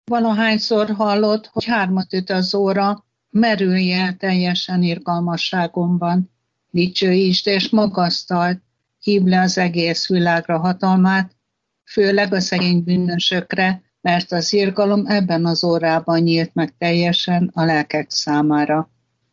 Valahányszor hallod, hogy 3 üt az óra, merülj el teljesen irgalmasságomban. Dicsőítsd és magasztald, hívd le az egész világra hatalmát, főleg a szegény bűnösökre, mert az irgalom ebben az órában nyílt meg teljesen a lelkek számára.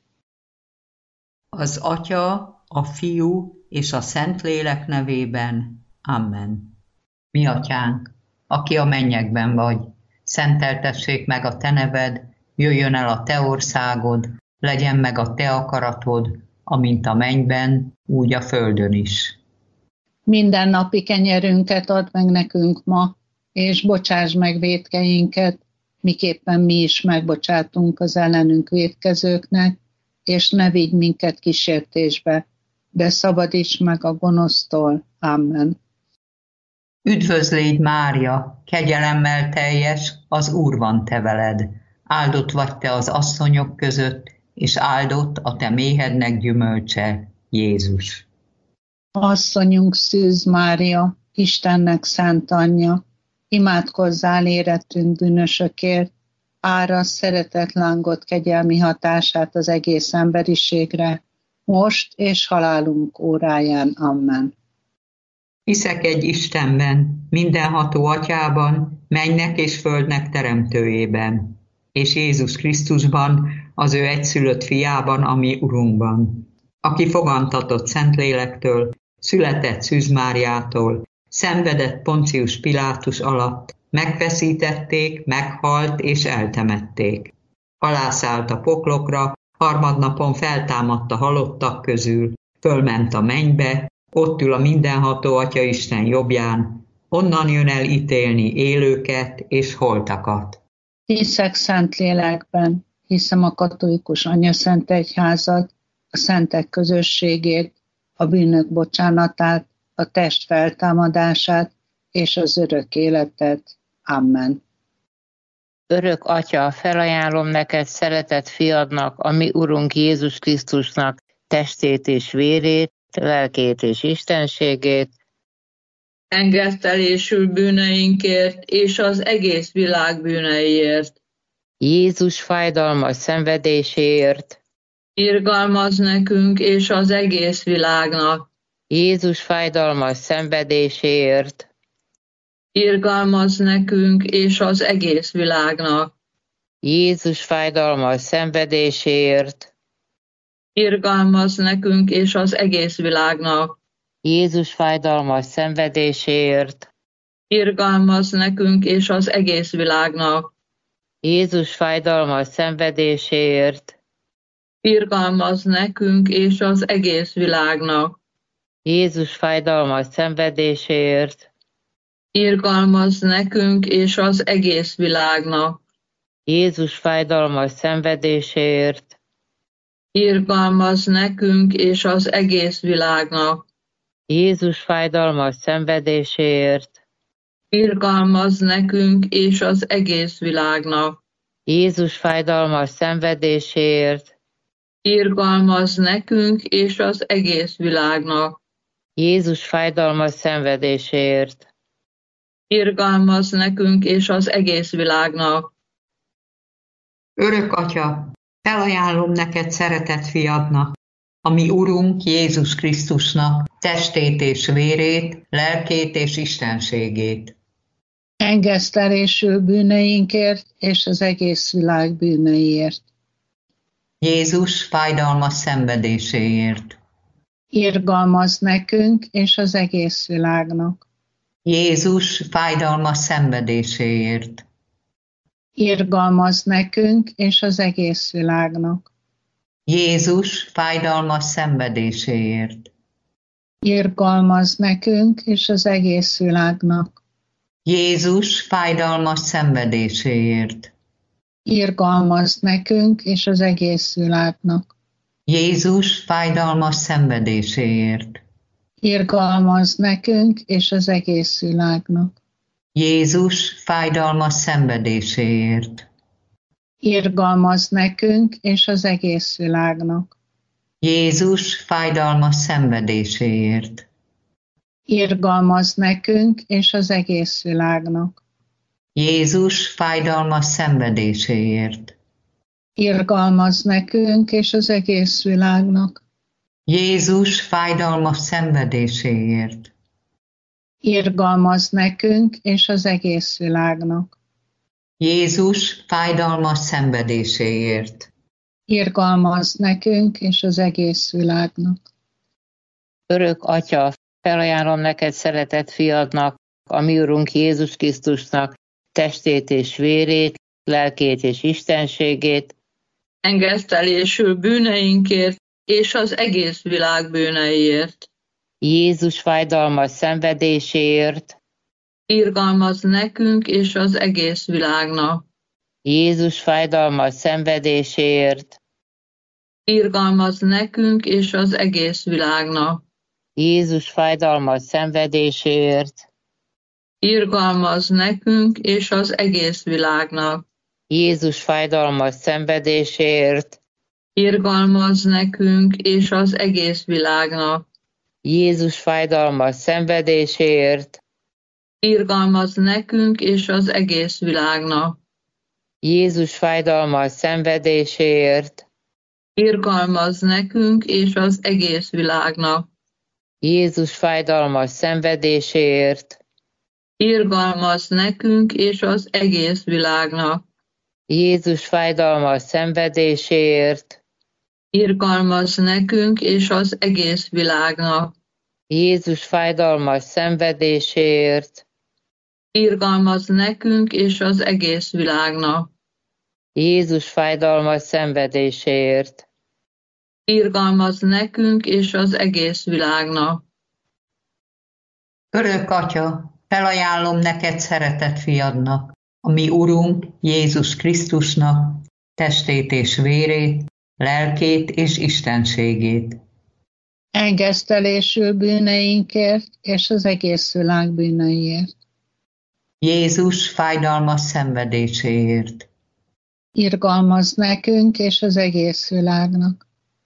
Az Atya, a Fiú és a Szentlélek nevében. Amen. Mi Atyánk, aki a mennyekben vagy, szenteltessék meg a te neved, jöjjön el a te országod, legyen meg a te akaratod, amint a mennyben, úgy a földön is. Mindennapi kenyerünket add meg nekünk ma, és bocsáss meg vétkeinket, miképpen mi is megbocsátunk az ellenünk vétkezőknek, és ne vigy minket kísértésbe, de szabadíts meg a gonosztól. Amen. Üdvözl légy, Mária, kegyelemmel teljes, az Úr van te veled. Áldott vagy te az asszonyok között, és áldott a te méhednek gyümölcse, Jézus. Asszonyunk Szűz Mária, Istennek szent anyja, imádkozzál érettünk bűnösökért, árasz szeretetlángot kegyelmi hatását az egész emberiségre, most és halálunk óráján. Amen. Hiszek egy Istenben, mindenható Atyában, mennynek és földnek teremtőjében, és Jézus Krisztusban, az ő egyszülött fiában, a mi Urunkban, aki fogantatott Szentlélektől, született Szűz Máriától, szenvedett Poncius Pilátus alatt, megfeszítették, meghalt és eltemették. Alászállt a poklokra, harmadnapon feltámadt a halottak közül, fölment a mennybe, ott ül a mindenható Atya Isten jobbján, onnan jön el ítélni élőket és holtakat. Hiszek Szentlélekben, hiszem a katolikus anyaszent egyházat, a szentek közösségét, a bűnök bocsánatát, a test feltámadását és az örök életet. Amen. Örök Atya, felajánlom neked szeretett fiadnak, a mi Urunk Jézus Krisztusnak testét és vérét, lelkét és istenségét, engedtelésül bűneinkért és az egész világ bűneiért. Jézus fájdalmas szenvedéséért, irgalmazz nekünk és az egész világnak. Jézus fájdalmas szenvedéséért, irgalmazz nekünk és az egész világnak. Jézus fájdalmas szenvedéséért, irgalmazz nekünk és az egész világnak. Jézus fájdalmas szenvedéséért, irgalmazz nekünk és az egész világnak. Jézus fájdalmas szenvedéséért, irgalmazz nekünk és az egész világnak. Jézus fájdalmas szenvedéséért, irgalmazz nekünk és az egész világnak. Jézus fájdalmas szenvedéséért, irgalmazz nekünk és az egész világnak. Jézus fájdalmas szenvedéséért, irgalmazz nekünk és az egész világnak. Jézus fájdalmas szenvedéséért, irgalmazz nekünk és az egész világnak. Jézus fájdalmas szenvedéséért, irgalmazz nekünk és az egész világnak. Örök Atya, felajánlom neked szeretett fiadnak, a mi Urunk Jézus Krisztusnak testét és vérét, lelkét és istenségét. Engesztelésül bűneinkért és az egész világ bűneiért. Jézus fájdalmas szenvedéséért. Irgalmazz nekünk és az egész világnak. Jézus fájdalmas szenvedéséért. Irgalmazz nekünk és az egész világnak. Jézus fájdalmas szenvedéséért. Irgalmazz nekünk és az egész világnak. Jézus fájdalmas szenvedéséért. Irgalmazz nekünk és az egész világnak. Jézus fájdalmas szenvedéséért. Irgalmazz nekünk és az egész világnak. Jézus fájdalmas szenvedéséért. Irgalmazz nekünk és az egész világnak. Jézus fájdalmas szenvedéséért. Irgalmazz nekünk és az egész világnak. Jézus fájdalmas szenvedéséért. Irgalmaz nekünk és az egész világnak. Jézus fájdalmas szenvedéséért. Irgalmaz nekünk és az egész világnak. Jézus fájdalmas szenvedéséért. Irgalmaz nekünk és az egész világnak. Örök Atya, felajánlom neked szeretett fiadnak, a mi Urunk Jézus Krisztusnak testét és vérét, lelkét és istenségét, engesztelésül bűneinkért és az egész világ bűneiért. Jézus fájdalmas szenvedéséért, Irgalmaz nekünk és az egész világnak. Jézus fájdalmas szenvedéséért, Irgalmaz nekünk és az egész világnak. Jézus fájdalmas szenvedéséért, Irgalmaz nekünk és az egész világnak. Jézus fájdalmas szenvedéséért, Irgalmaz nekünk és az egész világnak. Jézus fájdalmas szenvedéséért, Irgalmaz nekünk és az egész világnak. Jézus fájdalmas szenvedéséért, Irgalmaz nekünk és az egész világnak. Jézus fájdalmas szenvedéséért, Irgalmaz nekünk és az egész világnak. Jézus fájdalmas szenvedéséért, Irgalmaz nekünk és az egész világnak. Jézus fájdalmas szenvedéséért, Irgalmaz nekünk és az egész világnak. Jézus fájdalmas szenvedéséért, Irgalmaz nekünk és az egész világnak. Örök Atya, felajánlom neked szeretett fiadnak, a mi Urunk Jézus Krisztusnak testét és vérét, lelkét és istenségét. Engesztelésül bűneinkért és az egész világ bűneiért. Jézus fájdalmas szenvedéséért. Irgalmaz nekünk és az egész világnak.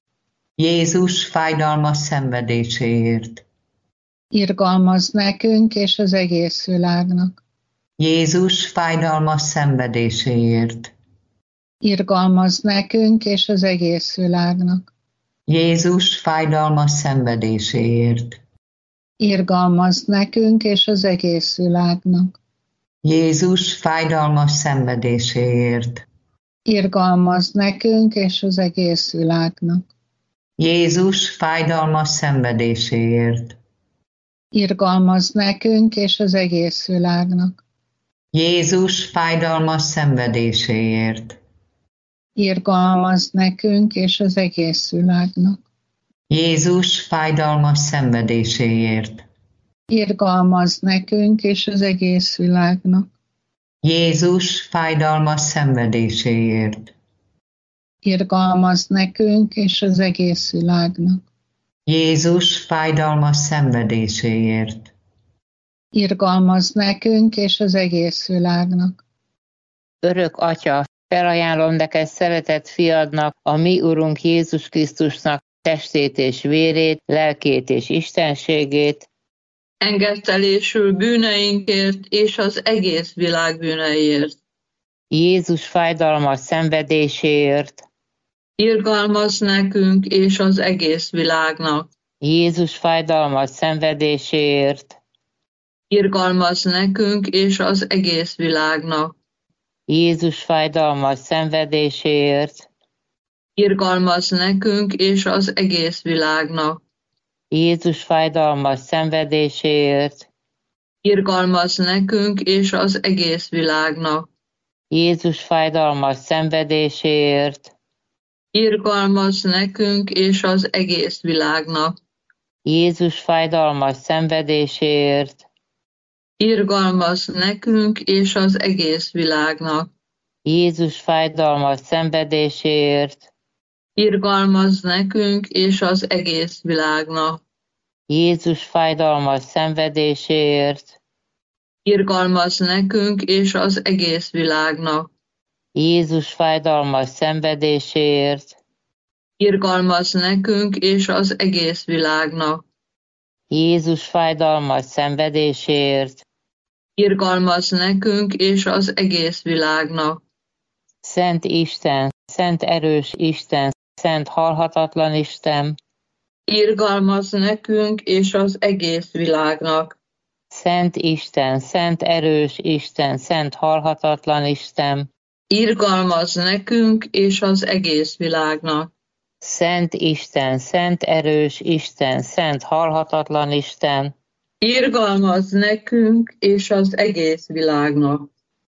Jézus fájdalmas szenvedéséért. Irgalmaz nekünk és az egész világnak. Jézus fájdalmas szenvedéséért. Irgalmaz nekünk és az egész világnak. Jézus fájdalmas szenvedéséért. Irgalmaz nekünk és az egész világnak. Jézus fájdalmas szenvedéséért. Irgalmaz nekünk és az egész világnak. Jézus fájdalmas szenvedéséért. Irgalmaz nekünk és az egész világnak. Jézus fájdalmas szenvedéséért. Irgalmaz nekünk és az egész világnak. Jézus fájdalmas szenvedéséért. Irgalmaz nekünk és az egész világnak. Jézus fájdalmas szenvedéséért. Irgalmaz nekünk és az egész világnak. Jézus fájdalmas szenvedéséért. Irgalmaz nekünk és az egész világnak. Örök Atya, felajánlom neked szeretett fiadnak, a mi Urunk Jézus Krisztusnak testét és vérét, lelkét és istenségét, Engesztelésül bűneinkért és az egész világ bűneiért. Jézus fájdalmas szenvedéséért, Irgalmaz nekünk és az egész világnak. Jézus fájdalmas szenvedéséért, Irgalmaz nekünk és az egész világnak. Jézus fájdalmas szenvedéséért, Irgalmaz nekünk és az egész világnak. Jézus fájdalmas szenvedéséért, Irgalmaz nekünk és az egész világnak. Jézus fájdalmas szenvedéséért, Irgalmaz nekünk és az egész világnak. Jézus fájdalmas szenvedéséért, Irgalmaz nekünk és az egész világnak. Jézus fájdalmas szenvedéséért, Irgalmaz nekünk és az egész világnak. Jézus fájdalmas szenvedéséért, Irgalmaz nekünk és az egész világnak. Jézus fájdalmas szenvedéséért, Irgalmaz nekünk és az egész világnak. Jézus fájdalmas szenvedéséért, irgalmaz nekünk és az egész világnak. Szent Isten, szent erős Isten, szent halhatatlan Isten, Irgalmaz nekünk és az egész világnak. Szent Isten, szent erős Isten, szent halhatatlan Isten, Irgalmaz nekünk és az egész világnak. Szent Isten, szent erős Isten, szent halhatatlan Isten, Irgalmaz nekünk és az egész világnak.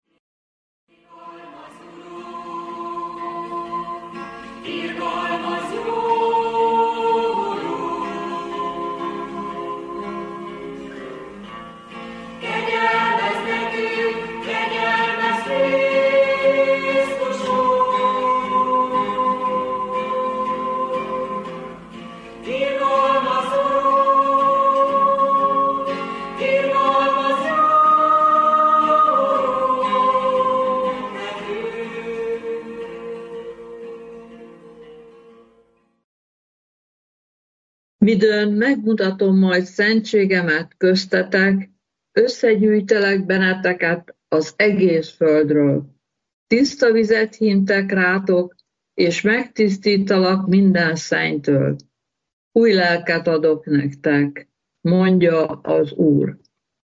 Midőn megmutatom majd szentségemet köztetek, összegyűjtelek benneteket az egész földről. Tiszta vizet hintek rátok, és megtisztítalak minden szennytől. Új lelket adok nektek, mondja az Úr.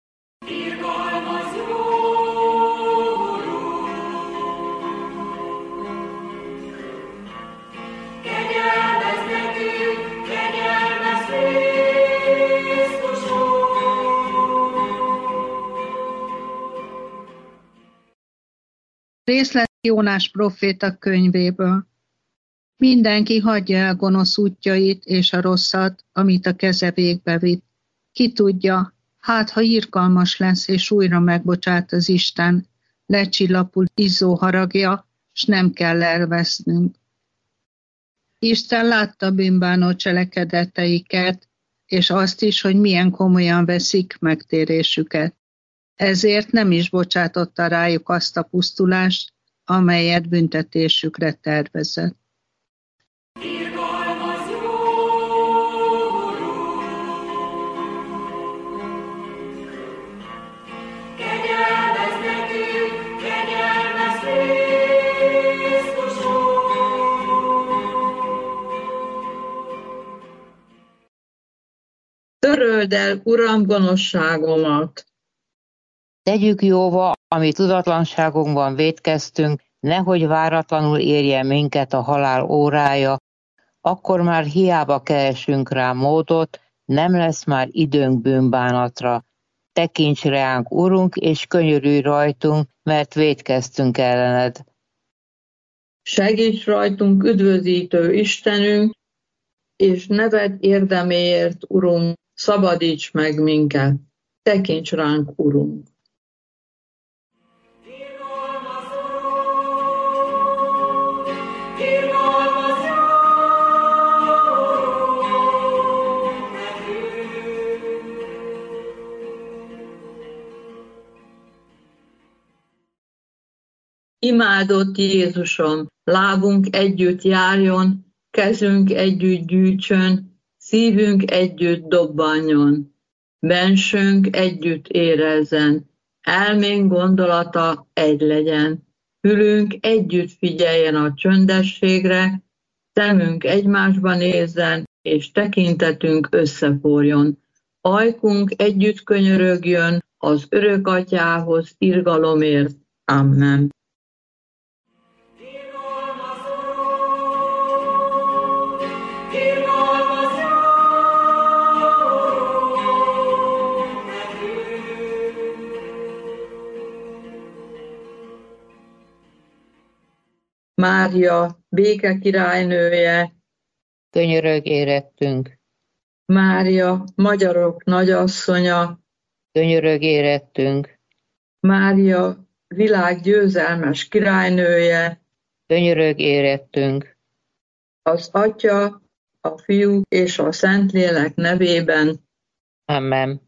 Részlet Jónás próféta könyvéből. Mindenki hagyja el gonosz útjait és a rosszat, amit a keze végbe vitt. Ki tudja, hát ha irgalmas lesz és újra megbocsát az Isten, lecsillapul izzó haragja, s nem kell elvesznünk. Isten látta bűnbánó cselekedeteiket, és azt is, hogy milyen komolyan veszik megtérésüket. Ezért nem is bocsátotta rájuk azt a pusztulást, amelyet büntetésükre tervezett. Töröld el, Uram, gonoszságomat! tegyük jóva, ami tudatlanságunkban vétkeztünk, nehogy váratlanul érje minket a halál órája, akkor már hiába keresünk rá módot, nem lesz már időnk bűnbánatra. Tekints ránk, Urunk, és könyörülj rajtunk, mert vétkeztünk ellened. Segíts rajtunk, üdvözítő Istenünk, és neved érdeméért, Urunk, szabadíts meg minket. Tekints ránk, Urunk! Imádott Jézusom, lábunk együtt járjon, kezünk együtt gyűjtsön, szívünk együtt dobbanjon, bensőnk együtt érezzen, elménk gondolata egy legyen, fülünk együtt figyeljen a csöndességre, szemünk egymásba nézzen, és tekintetünk összeforjon, ajkunk együtt könyörögjön az örök atyához irgalomért. Amen. Mária, béke királynője, Könyörög érettünk. Mária, magyarok nagyasszonya, Könyörög érettünk. Mária, világ győzelmes királynője, Könyörög érettünk. az Atya, a Fiú és a Szentlélek nevében. Amen.